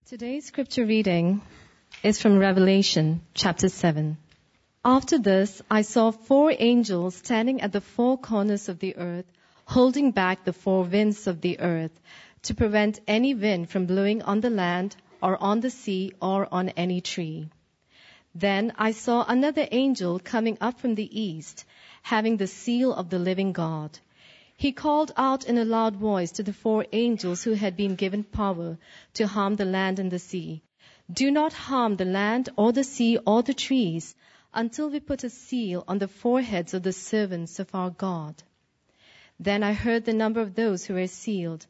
Today's scripture reading is from Revelation chapter 7. After this, I saw 4 angels standing at the 4 corners of the earth, holding back the 4 winds of the earth, to prevent any wind from blowing on the land, or on the sea, or on any tree. Then I saw another angel coming up from the east, having the seal of the living God. He called out in a loud voice to the 4 angels who had been given power to harm the land and the sea. Do not harm the land or the sea or the trees until we put a seal on the foreheads of the servants of our God. Then I heard the number of those who were sealed,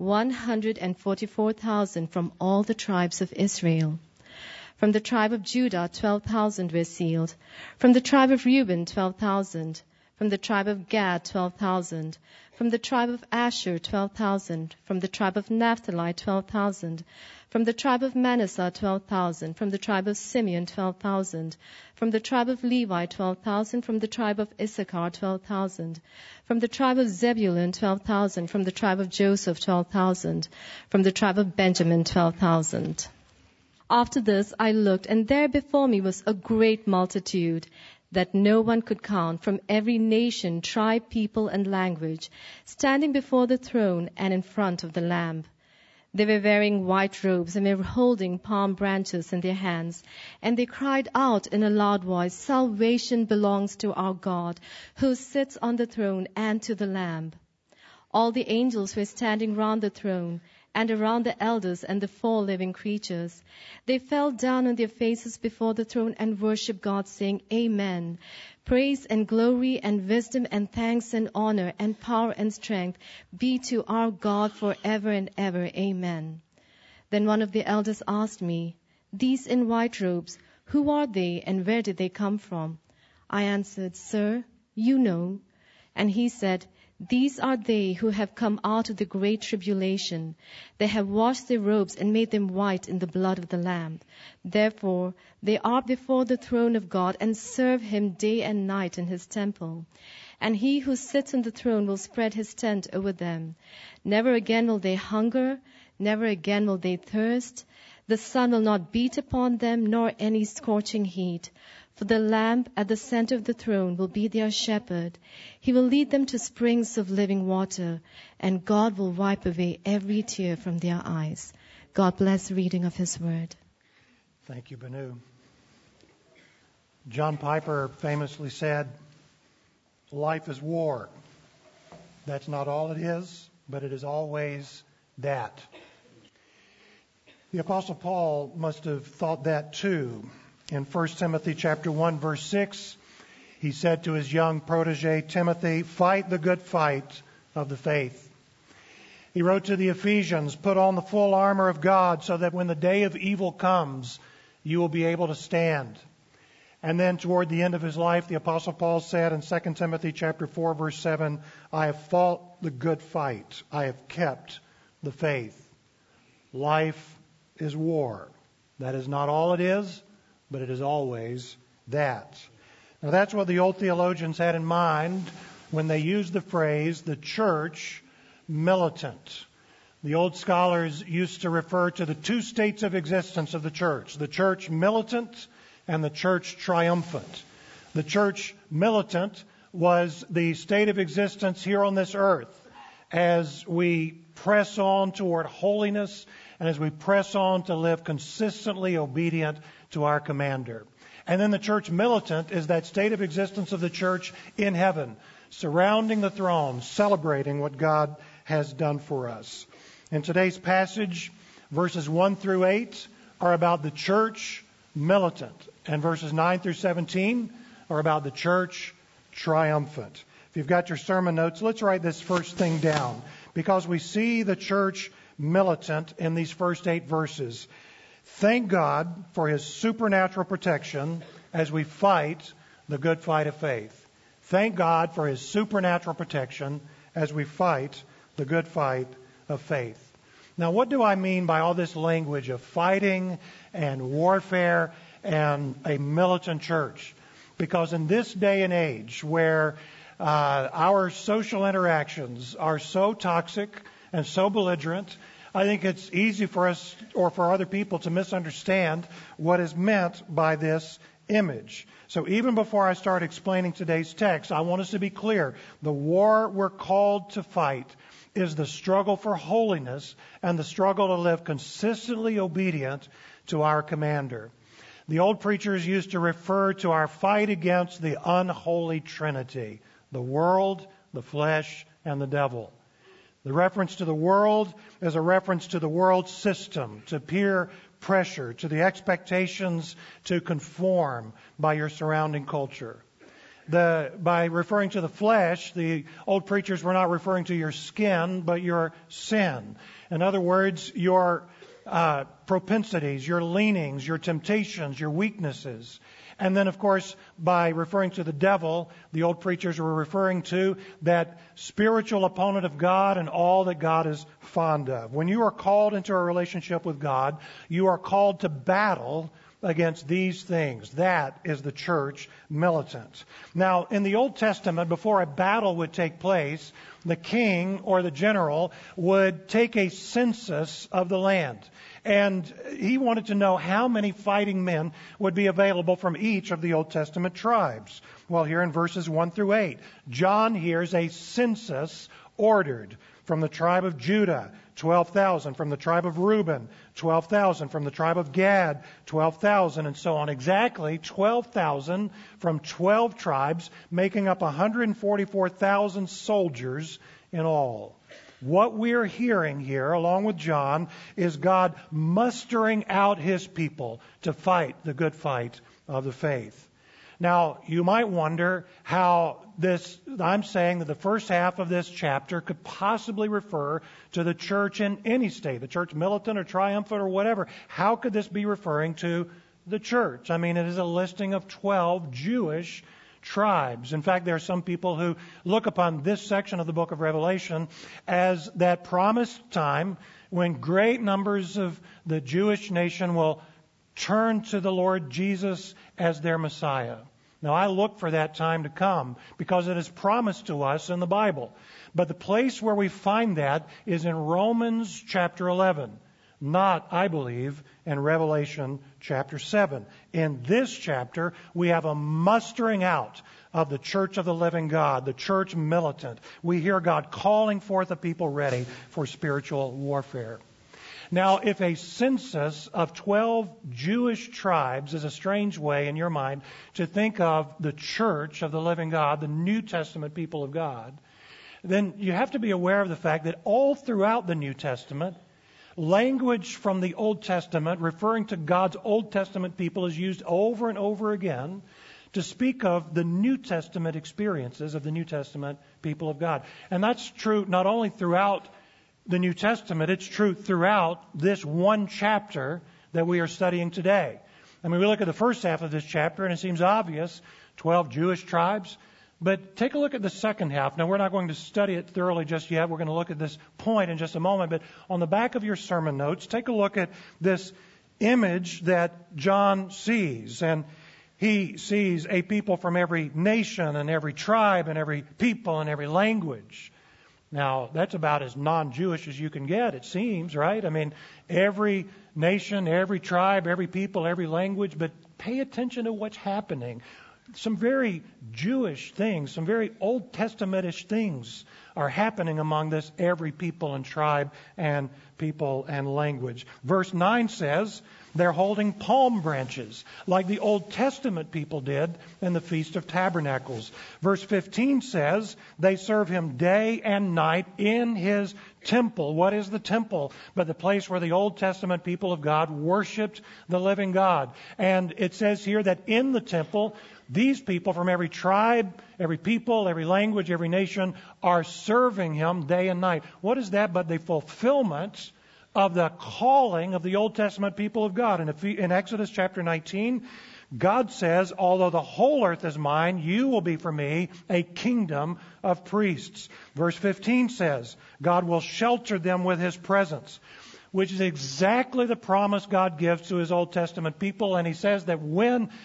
144,000 from all the tribes of Israel. From the tribe of Judah, 12,000 were sealed. From the tribe of Reuben, 12,000. From the tribe of Gad, 12,000. From the tribe of Asher, 12,000. From the tribe of Naphtali, 12,000. From the tribe of Manasseh, 12,000. From the tribe of Simeon, 12,000. From the tribe of Levi, 12,000. From the tribe of Issachar, 12,000. From the tribe of Zebulun, 12,000. From the tribe of Joseph, 12,000. From the tribe of Benjamin, 12,000. After this I looked, and there before me was a great multitude, that no one could count, from every nation, tribe, people, and language, standing before the throne and in front of the Lamb. They were wearing white robes, and they were holding palm branches in their hands. And they cried out in a loud voice, "Salvation belongs to our God, who sits on the throne, and to the Lamb." All the angels were standing round the throne, and around the elders and the 4 living creatures. They fell down on their faces before the throne and worshipped God, saying, "Amen. Praise and glory and wisdom and thanks and honor and power and strength be to our God forever and ever. Amen." Then one of the elders asked me, "These in white robes, who are they and where did they come from?" I answered, "Sir, you know." And he said, "These are they who have come out of the great tribulation. They have washed their robes and made them white in the blood of the Lamb. Therefore, they are before the throne of God and serve him day and night in his temple. And he who sits on the throne will spread his tent over them. Never again will they hunger, never again will they thirst. The sun will not beat upon them, nor any scorching heat. For the Lamb at the center of the throne will be their shepherd. He will lead them to springs of living water, and God will wipe away every tear from their eyes." God bless the reading of his word. Thank you, Banu. John Piper famously said, "Life is war. That's not all it is, but it is always that." The Apostle Paul must have thought that too. In 1 Timothy chapter 1, verse 6, he said to his young protege Timothy, "Fight the good fight of the faith." He wrote to the Ephesians, "Put on the full armor of God so that when the day of evil comes, you will be able to stand." And then toward the end of his life, the Apostle Paul said in 2 Timothy chapter 4, verse 7, "I have fought the good fight. I have kept the faith." Life is war. That is not all it is, but it is always that. Now that's what the old theologians had in mind when they used the phrase, the church militant. The old scholars used to refer to the 2 states of existence of the church militant and the church triumphant. The church militant was the state of existence here on this earth as we press on toward holiness and as we press on to live consistently obedient to our commander. And then the church militant is that state of existence of the church in heaven, surrounding the throne, celebrating what God has done for us. In today's passage, verses 1 through 8 are about the church militant, and verses 9 through 17 are about the church triumphant. If you've got your sermon notes, let's write this first thing down, because we see the church militant in these first 8 verses. Thank God for his supernatural protection as we fight the good fight of faith. Thank God for his supernatural protection as we fight the good fight of faith. Now, what do I mean by all this language of fighting and warfare and a militant church? Because in this day and age where our social interactions are so toxic and so belligerent, I think it's easy for us or for other people to misunderstand what is meant by this image. So even before I start explaining today's text, I want us to be clear. The war we're called to fight is the struggle for holiness and the struggle to live consistently obedient to our commander. The old preachers used to refer to our fight against the unholy trinity, the world, the flesh, and the devil. The reference to the world is a reference to the world system, to peer pressure, to the expectations to conform by your surrounding culture. By referring to the flesh, the old preachers were not referring to your skin, but your sin. In other words, your propensities, your leanings, your temptations, your weaknesses. And then, of course, by referring to the devil, the old preachers were referring to that spiritual opponent of God and all that God is fond of. When you are called into a relationship with God, you are called to battle against these things. That is the church militant. Now, in the Old Testament, before a battle would take place, the king or the general would take a census of the land. And he wanted to know how many fighting men would be available from each of the Old Testament tribes. Well, here in verses 1 through 8, John hears a census ordered from the tribe of Judah, 12,000. From the tribe of Reuben, 12,000. From the tribe of Gad, 12,000, and so on. Exactly 12,000 from 12 tribes, making up 144,000 soldiers in all. What we're hearing here, along with John, is God mustering out His people to fight the good fight of the faith. Now, you might wonder how I'm saying that the first half of this chapter could possibly refer to the church in any state, the church militant or triumphant or whatever. How could this be referring to the church? I mean, it is a listing of 12 Jewish tribes. In fact, there are some people who look upon this section of the book of Revelation as that promised time when great numbers of the Jewish nation will turn to the Lord Jesus as their Messiah. Now, I look for that time to come because it is promised to us in the Bible. But the place where we find that is in Romans chapter 11, not, I believe, in Revelation chapter 7. In this chapter, we have a mustering out of the church of the living God, the church militant. We hear God calling forth a people ready for spiritual warfare. Now, if a census of 12 Jewish tribes is a strange way in your mind to think of the church of the living God, the New Testament people of God, then you have to be aware of the fact that all throughout the New Testament, language from the Old Testament referring to God's Old Testament people is used over and over again to speak of the New Testament experiences of the New Testament people of God. And that's true not only throughout the New Testament, it's true throughout this one chapter that we are studying today. I mean, we look at the first half of this chapter and it seems obvious, 12 Jewish tribes. But take a look at the second half. Now, we're not going to study it thoroughly just yet. We're going to look at this point in just a moment. But on the back of your sermon notes, take a look at this image that John sees. And he sees a people from every nation and every tribe and every people and every language. Now, that's about as non-Jewish as you can get, it seems, right? I mean, every nation, every tribe, every people, every language. But pay attention to what's happening. Some very Jewish things, some very Old Testament-ish things are happening among this every people and tribe and people and language. Verse 9 says they're holding palm branches like the Old Testament people did in the Feast of Tabernacles. Verse 15 says they serve Him day and night in His temple. What is the temple? But the place where the Old Testament people of God worshipped the living God. And it says here that in the temple, these people from every tribe, every people, every language, every nation are serving Him day and night. What is that but the fulfillment of the calling of the Old Testament people of God? In Exodus chapter 19, God says, although the whole earth is mine, you will be for me a kingdom of priests. Verse 15 says, God will shelter them with His presence, which is exactly the promise God gives to His Old Testament people. And He says that when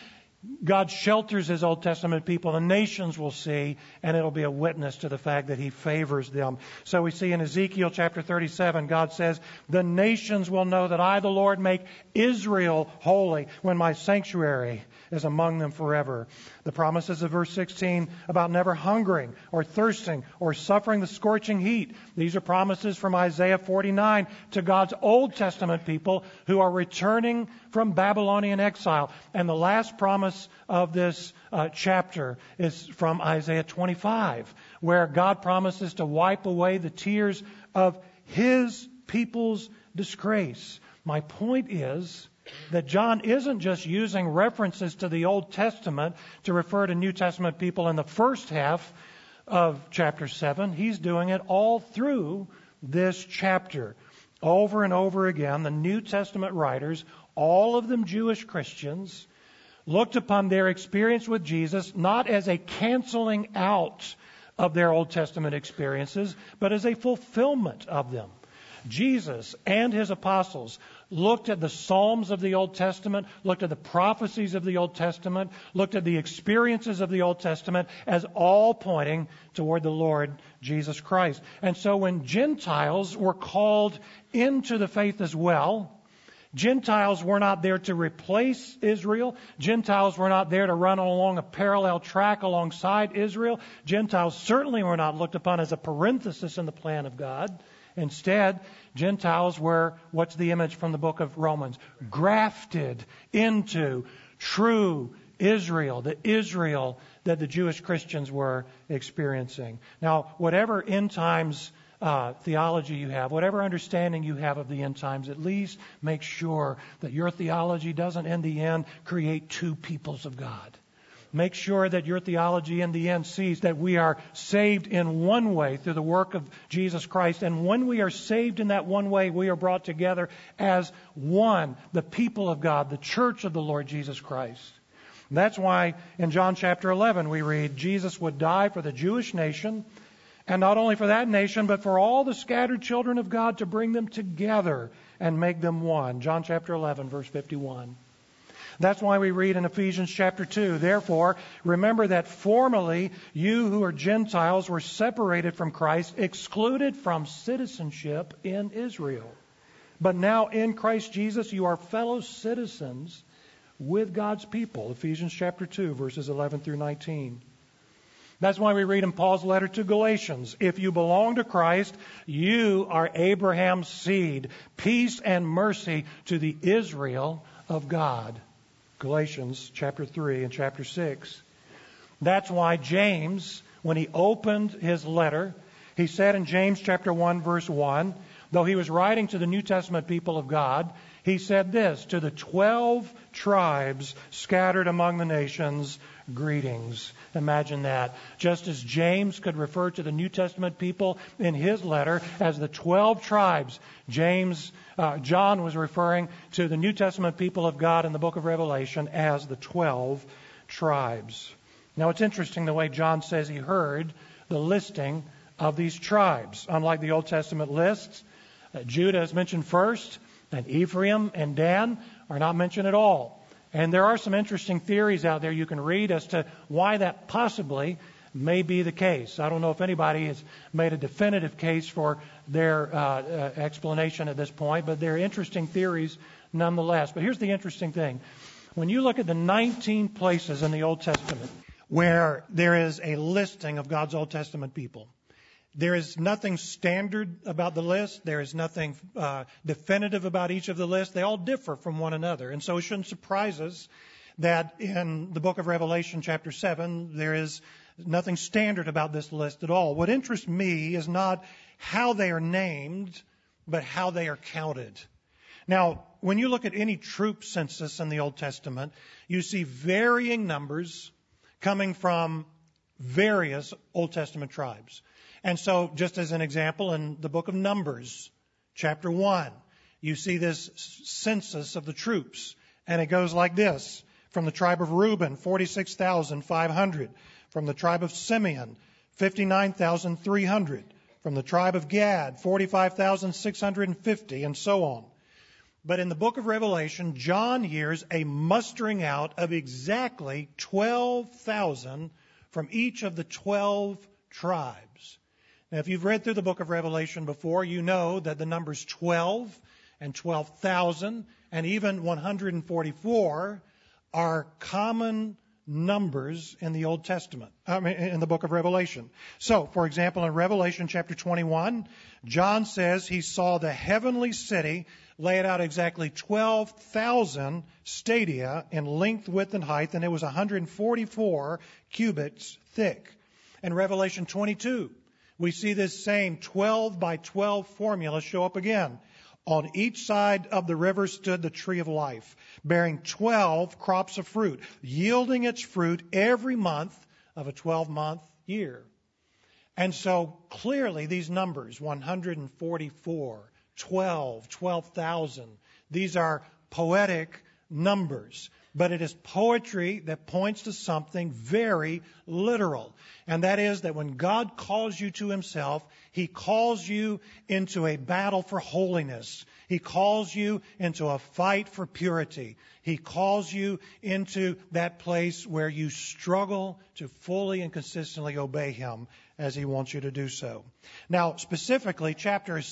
God shelters His Old Testament people. The nations will see, and it'll be a witness to the fact that He favors them. So we see in Ezekiel chapter 37, God says, the nations will know that I, the Lord, make Israel holy when my sanctuary is among them forever. The promises of verse 16 about never hungering or thirsting or suffering the scorching heat. These are promises from Isaiah 49 to God's Old Testament people who are returning from Babylonian exile. And the last promise of this chapter is from Isaiah 25, where God promises to wipe away the tears of His people's disgrace. My point is that John isn't just using references to the Old Testament to refer to New Testament people in the first half of chapter 7. He's doing it all through this chapter. Over and over again, the New Testament writers, all of them Jewish Christians, looked upon their experience with Jesus not as a canceling out of their Old Testament experiences, but as a fulfillment of them. Jesus and His apostles looked at the Psalms of the Old Testament, looked at the prophecies of the Old Testament, looked at the experiences of the Old Testament as all pointing toward the Lord Jesus Christ. And so when Gentiles were called into the faith as well, Gentiles were not there to replace Israel. Gentiles were not there to run along a parallel track alongside Israel. Gentiles certainly were not looked upon as a parenthesis in the plan of God. Instead, Gentiles were, what's the image from the book of Romans? Grafted into true Israel, the Israel that the Jewish Christians were experiencing. Now, whatever end times theology you have, whatever understanding you have of the end times, at least make sure that your theology doesn't, in the end, create two peoples of God. Make sure that your theology in the end sees that we are saved in one way through the work of Jesus Christ. And when we are saved in that one way, we are brought together as one, the people of God, the church of the Lord Jesus Christ. And that's why in John chapter 11 we read, Jesus would die for the Jewish nation, and not only for that nation, but for all the scattered children of God to bring them together and make them one. John chapter 11, verse 51. That's why we read in Ephesians chapter 2, therefore, remember that formerly you who are Gentiles were separated from Christ, excluded from citizenship in Israel. But now in Christ Jesus you are fellow citizens with God's people. Ephesians chapter 2, verses 11 through 19. That's why we read in Paul's letter to Galatians, if you belong to Christ, you are Abraham's seed, peace and mercy to the Israel of God. Galatians chapter 3 and chapter 6. That's why James, when he opened his letter, he said in James chapter 1 verse 1, though he was writing to the New Testament people of God, he said this, to the 12 tribes scattered among the nations, greetings. Imagine that. Just as James could refer to the New Testament people in his letter as the 12 tribes, John was referring to the New Testament people of God in the book of Revelation as the 12 tribes. Now it's interesting the way John says he heard the listing of these tribes. Unlike the Old Testament lists, Judah is mentioned first, and Ephraim and Dan are not mentioned at all. And there are some interesting theories out there you can read as to why that possibly may be the case. I don't know if anybody has made a definitive case for their explanation at this point, but they're interesting theories nonetheless. But here's the interesting thing. When you look at the 19 places in the Old Testament where there is a listing of God's Old Testament people, there is nothing standard about the list. There is nothing definitive about each of the lists. They all differ from one another. And so it shouldn't surprise us that in the book of Revelation chapter 7, there is nothing standard about this list at all. What interests me is not how they are named, but how they are counted. Now, when you look at any troop census in the Old Testament, you see varying numbers coming from various Old Testament tribes. And so, just as an example, in the book of Numbers, chapter 1, you see this census of the troops. And it goes like this. From the tribe of Reuben, 46,500. From the tribe of Simeon, 59,300. From the tribe of Gad, 45,650, and so on. But in the book of Revelation, John hears a mustering out of exactly 12,000 from each of the 12 tribes. Now, if you've read through the book of Revelation before, you know that the numbers 12 and 12,000 and even 144 are common numbers in the Old Testament, in the book of Revelation. So, for example, in Revelation chapter 21, John says he saw the heavenly city laid out exactly 12,000 stadia in length, width, and height, and it was 144 cubits thick. In Revelation 22, we see this same 12 by 12 formula show up again. On each side of the river stood the tree of life, bearing 12 crops of fruit, yielding its fruit every month of a 12-month year. And so clearly these numbers, 144, 12, 12,000, these are poetic numbers. But it is poetry that points to something very literal. And that is that when God calls you to himself, he calls you into a battle for holiness. He calls you into a fight for purity. He calls you into that place where you struggle to fully and consistently obey him as he wants you to do so. Now, specifically, chapter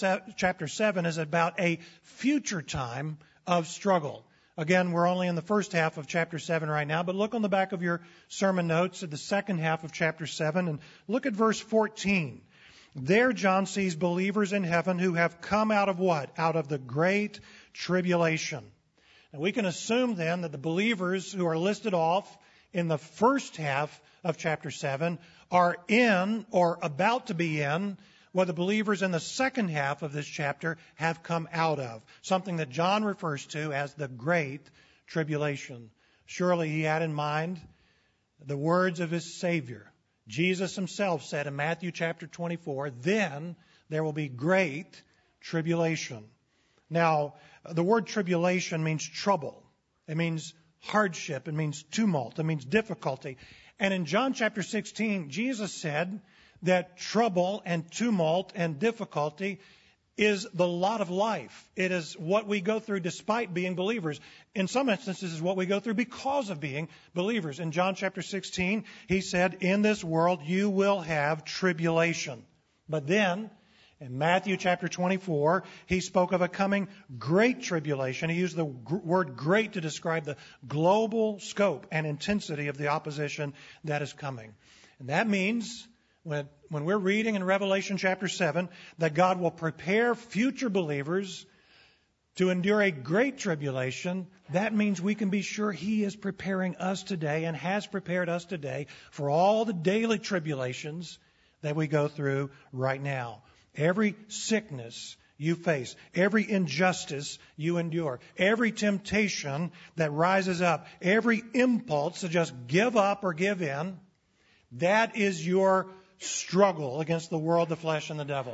7 is about a future time of struggle. Again, we're only in the first half of chapter 7 right now, but look on the back of your sermon notes at the second half of chapter 7 and look at verse 14. There John sees believers in heaven who have come out of what? Out of the great tribulation. And we can assume then that the believers who are listed off in the first half of chapter 7 are in or about to be in what the believers in the second half of this chapter have come out of, something that John refers to as the Great Tribulation. Surely he had in mind the words of his Savior. Jesus himself said in Matthew chapter 24, then there will be great tribulation. Now, the word tribulation means trouble. It means hardship. It means tumult. It means difficulty. And in John chapter 16, Jesus said that trouble and tumult and difficulty is the lot of life. It is what we go through despite being believers. In some instances, it's what we go through because of being believers. In John chapter 16, he said, in this world you will have tribulation. But then, in Matthew chapter 24, he spoke of a coming great tribulation. He used the word great to describe the global scope and intensity of the opposition that is coming. And that means when we're reading in Revelation chapter 7 that God will prepare future believers to endure a great tribulation, that means we can be sure he is preparing us today and has prepared us today for all the daily tribulations that we go through right now. Every sickness you face, every injustice you endure, every temptation that rises up, every impulse to just give up or give in, that is your struggle against the world, the flesh, and the devil.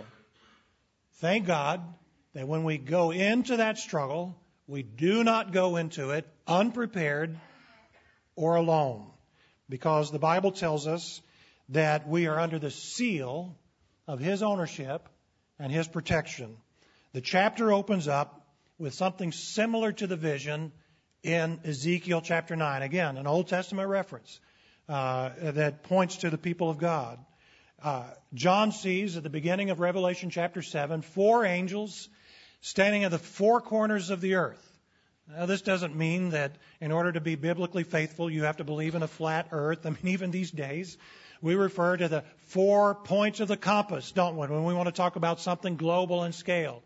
Thank God that when we go into that struggle, we do not go into it unprepared or alone, because the Bible tells us that we are under the seal of his ownership and his protection. The chapter opens up with something similar to the vision in Ezekiel chapter 9. Again, an Old Testament reference that points to the people of God. John sees at the beginning of Revelation chapter 7 4 angels standing at the four corners of the earth. Now, this doesn't mean that in order to be biblically faithful, you have to believe in a flat earth. I mean, even these days, we refer to the 4 points of the compass, don't we, when we want to talk about something global in scale.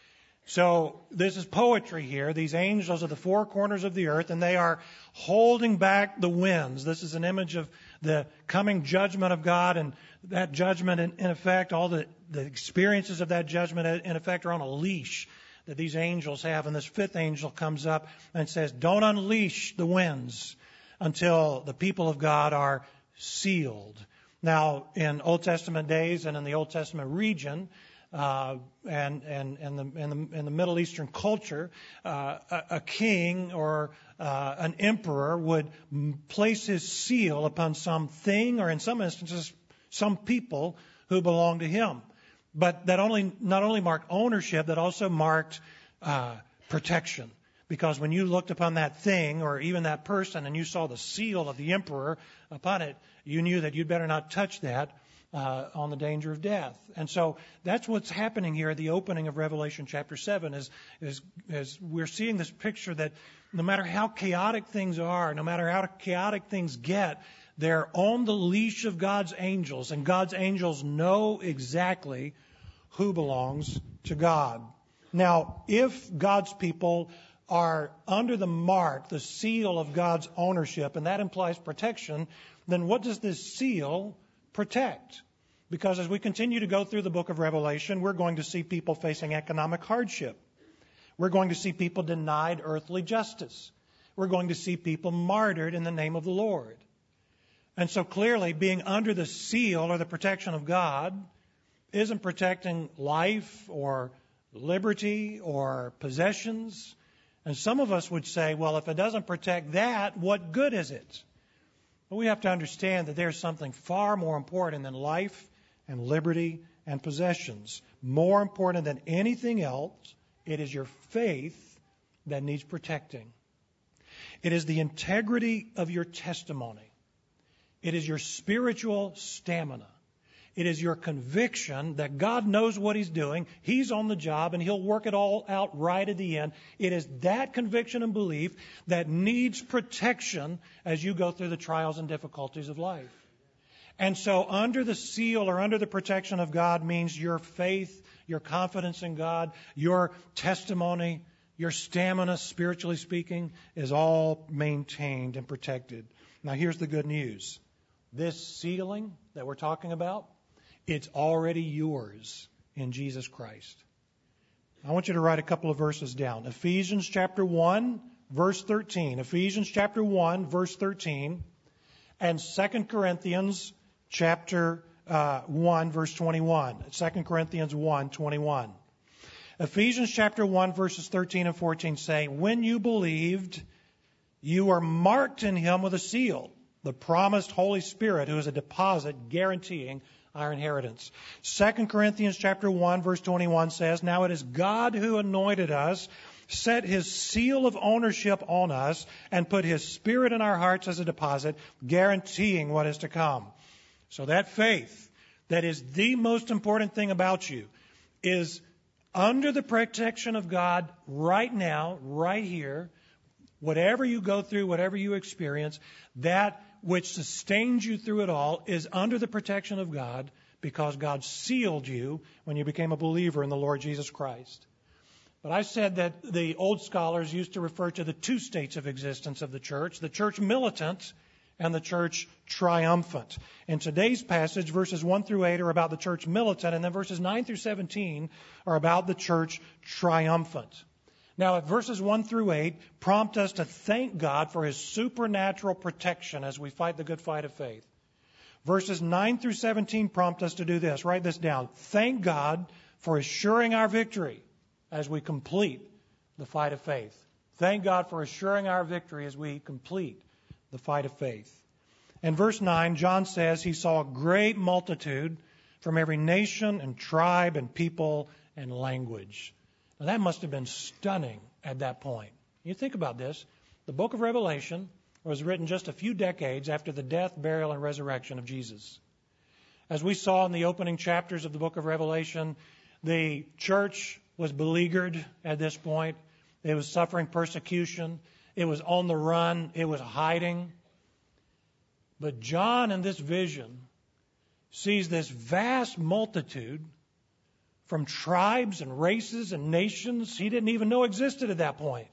So this is poetry here. These angels are the four corners of the earth, and they are holding back the winds. This is an image of the coming judgment of God, and that judgment, in effect, all the experiences of that judgment, in effect, are on a leash that these angels have. And this fifth angel comes up and says, don't unleash the winds until the people of God are sealed. Now, in Old Testament days and in the Old Testament region, and in the Middle Eastern culture, a king or an emperor would place his seal upon something, or in some instances, some people who belonged to him. But that not only marked ownership, that also marked protection. Because when you looked upon that thing or even that person and you saw the seal of the emperor upon it, you knew that you'd better not touch that on the danger of death. And so that's what's happening here at the opening of Revelation chapter 7 is we're seeing this picture that no matter how chaotic things are, no matter how chaotic things get, they're on the leash of God's angels, and God's angels know exactly who belongs to God. Now, if God's people are under the mark, the seal of God's ownership, and that implies protection, then what does this seal protect? Because as we continue to go through the book of Revelation, we're going to see people facing economic hardship. We're going to see people denied earthly justice. We're going to see people martyred in the name of the Lord. And so clearly, being under the seal or the protection of God isn't protecting life or liberty or possessions. And some of us would say, well, if it doesn't protect that, what good is it? But we have to understand that there's something far more important than life and liberty and possessions. More important than anything else, it is your faith that needs protecting. It is the integrity of your testimony. It is your spiritual stamina. It is your conviction that God knows what He's doing. He's on the job, and He'll work it all out right at the end. It is that conviction and belief that needs protection as you go through the trials and difficulties of life. And so under the seal or under the protection of God means your faith, your confidence in God, your testimony, your stamina, spiritually speaking, is all maintained and protected. Now here's the good news. This sealing that we're talking about, it's already yours in Jesus Christ. I want you to write a couple of verses down. Ephesians chapter 1, verse 13. Ephesians chapter 1, verse 13. And 2 Corinthians chapter 1, verse 21. 2 Corinthians 1, 21. Ephesians chapter 1, verses 13 and 14 say, when you believed, you are marked in Him with a seal, the promised Holy Spirit, who is a deposit guaranteeing our inheritance. 2 Corinthians chapter 1, verse 21 says, now it is God who anointed us, set His seal of ownership on us, and put His Spirit in our hearts as a deposit, guaranteeing what is to come. So that faith, that is the most important thing about you, is under the protection of God right now, right here. Whatever you go through, whatever you experience, that which sustains you through it all is under the protection of God because God sealed you when you became a believer in the Lord Jesus Christ. But I said that the old scholars used to refer to the two states of existence of the church militant and the church triumphant. In today's passage, verses 1 through 8 are about the church militant, and then verses 9 through 17 are about the church triumphant. Now, verses 1 through 8 prompt us to thank God for His supernatural protection as we fight the good fight of faith. Verses 9 through 17 prompt us to do this. Write this down. Thank God for assuring our victory as we complete the fight of faith. Thank God for assuring our victory as we complete the fight of faith. In verse 9, John says he saw a great multitude from every nation and tribe and people and language. Now, that must have been stunning at that point. You think about this. The book of Revelation was written just a few decades after the death, burial, and resurrection of Jesus. As we saw in the opening chapters of the book of Revelation, the church was beleaguered at this point. It was suffering persecution. It was on the run. It was hiding. But John, in this vision, sees this vast multitude from tribes and races and nations he didn't even know existed at that point.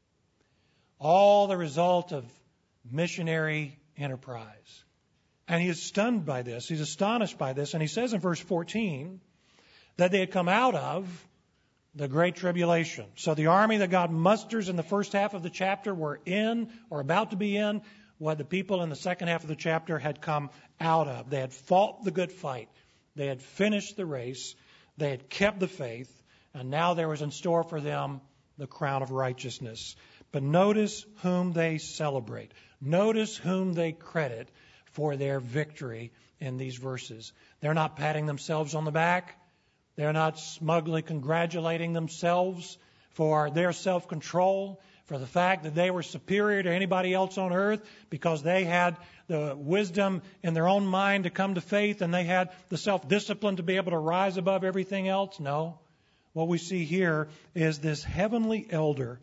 All the result of missionary enterprise. And he is stunned by this. He's astonished by this. And he says in verse 14 that they had come out of the Great Tribulation. So the army that God musters in the first half of the chapter were in or about to be in what the people in the second half of the chapter had come out of. They had fought the good fight. They had finished the race. They had kept the faith, and now there was in store for them the crown of righteousness. But notice whom they celebrate. Notice whom they credit for their victory in these verses. They're not patting themselves on the back. They're not smugly congratulating themselves. for their self-control, for the fact that they were superior to anybody else on earth because they had the wisdom in their own mind to come to faith and they had the self-discipline to be able to rise above everything else. No. What we see here is this heavenly elder,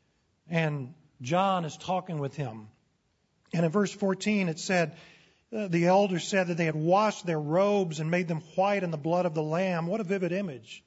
and John is talking with him. And in verse 14 it said, the elder said that they had washed their robes and made them white in the blood of the Lamb. What a vivid image.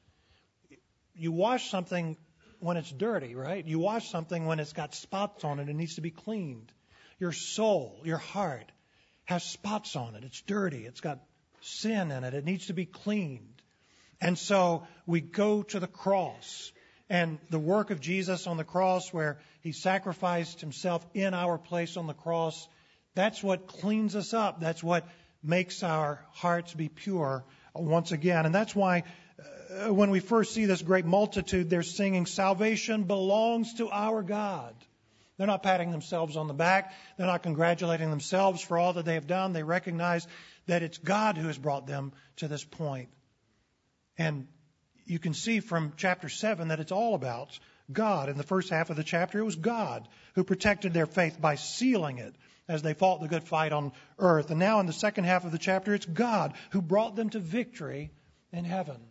You wash something when it's dirty, right? You wash something when it's got spots on it and needs to be cleaned. Your soul, your heart, has spots on it. It's dirty. It's got sin in it. It needs to be cleaned. And so we go to the cross. And the work of Jesus on the cross, where he sacrificed himself in our place on the cross, that's what cleans us up. That's what makes our hearts be pure once again. And that's why when we first see this great multitude, they're singing, "Salvation belongs to our God." They're not patting themselves on the back. They're not congratulating themselves for all that they have done. They recognize that it's God who has brought them to this point. And you can see from chapter 7 that it's all about God. In the first half of the chapter, it was God who protected their faith by sealing it as they fought the good fight on earth. And now in the second half of the chapter, it's God who brought them to victory in heaven.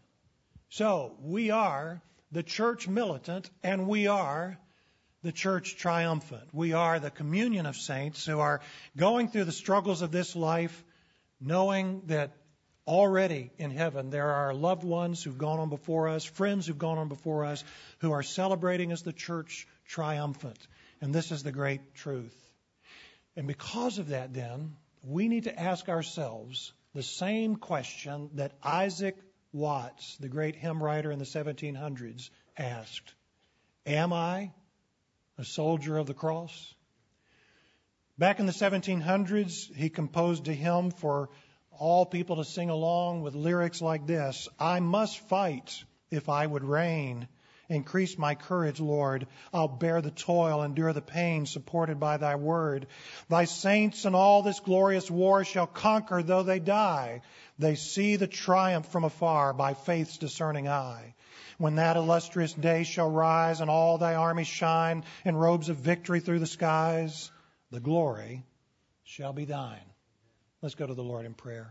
So we are the church militant, and we are the church triumphant. We are the communion of saints who are going through the struggles of this life, knowing that already in heaven there are loved ones who've gone on before us, friends who've gone on before us, who are celebrating as the church triumphant. And this is the great truth. And because of that, then, we need to ask ourselves the same question that Isaac Watts, the great hymn writer in the 1700s, asked. Am I a soldier of the cross? Back in the 1700s, he composed a hymn for all people to sing along with lyrics like this: I must fight if I would reign. Increase my courage, Lord. I'll bear the toil, endure the pain, supported by thy word. Thy saints in all this glorious war shall conquer though they die. They see the triumph from afar by faith's discerning eye. When that illustrious day shall rise and all thy armies shine in robes of victory through the skies, the glory shall be thine. Let's go to the Lord in prayer.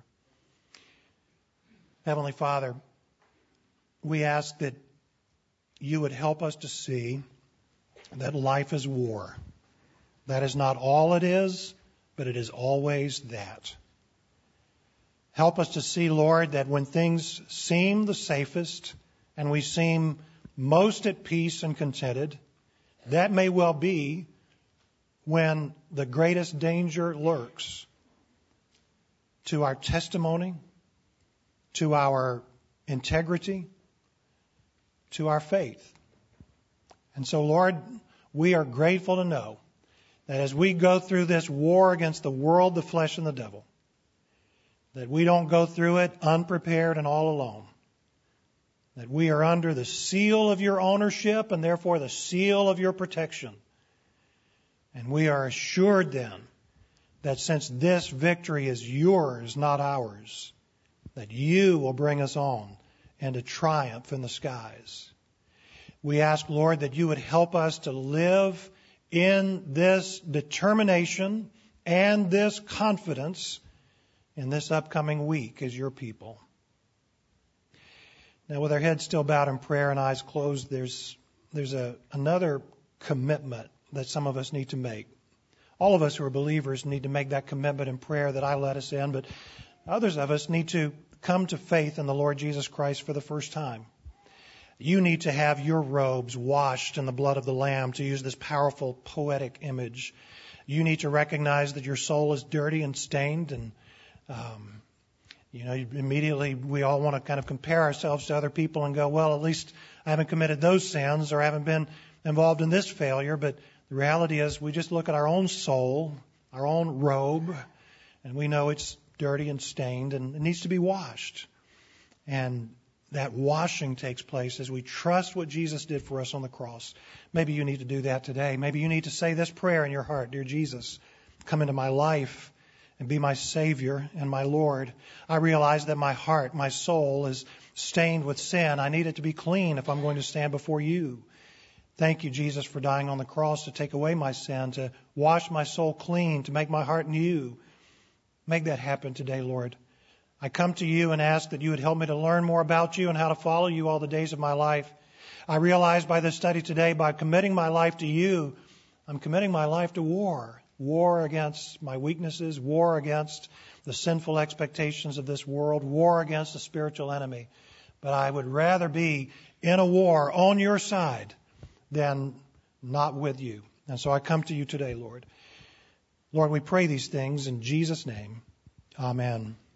Heavenly Father, we ask that you would help us to see that life is war. That is not all it is, but it is always that. Help us to see, Lord, that when things seem the safest and we seem most at peace and contented, that may well be when the greatest danger lurks to our testimony, to our integrity, to our faith. And so, Lord, we are grateful to know that as we go through this war against the world, the flesh, and the devil, that we don't go through it unprepared and all alone. That we are under the seal of your ownership and therefore the seal of your protection. And we are assured then that since this victory is yours, not ours, that you will bring us on into triumph in the skies. We ask, Lord, that you would help us to live in this determination and this confidence in this upcoming week as your people. Now, with our heads still bowed in prayer and eyes closed, there's another commitment that some of us need to make. All of us who are believers need to make that commitment in prayer that I led us in, but others of us need to come to faith in the Lord Jesus Christ for the first time. You need to have your robes washed in the blood of the Lamb, to use this powerful poetic image. You need to recognize that your soul is dirty and stained, and immediately we all want to kind of compare ourselves to other people and go, well, at least I haven't committed those sins or I haven't been involved in this failure. But the reality is we just look at our own soul, our own robe, and we know it's dirty and stained and it needs to be washed. And that washing takes place as we trust what Jesus did for us on the cross. Maybe you need to do that today. Maybe you need to say this prayer in your heart: Dear Jesus, come into my life and be my Savior and my Lord. I realize that my heart, my soul is stained with sin. I need it to be clean if I'm going to stand before you. Thank you, Jesus, for dying on the cross to take away my sin, to wash my soul clean, to make my heart new. Make that happen today, Lord. I come to you and ask that you would help me to learn more about you and how to follow you all the days of my life. I realize by this study today, by committing my life to you, I'm committing my life to war. War against my weaknesses, war against the sinful expectations of this world, war against the spiritual enemy. But I would rather be in a war on your side than not with you. And so I come to you today, Lord. Lord, we pray these things in Jesus' name. Amen.